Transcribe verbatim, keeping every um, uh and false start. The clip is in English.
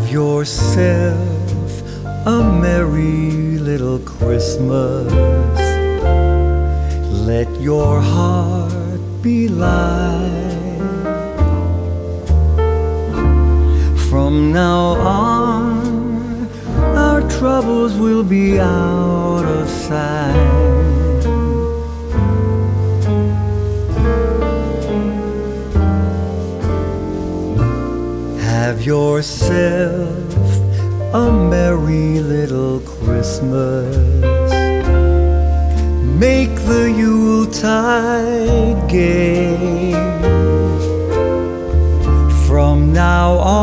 Have yourself a merry little Christmas. Let your heart be light. From now on, our troubles will be out of sight. Have yourself a merry little Christmas. Make the Yuletide gay. From now on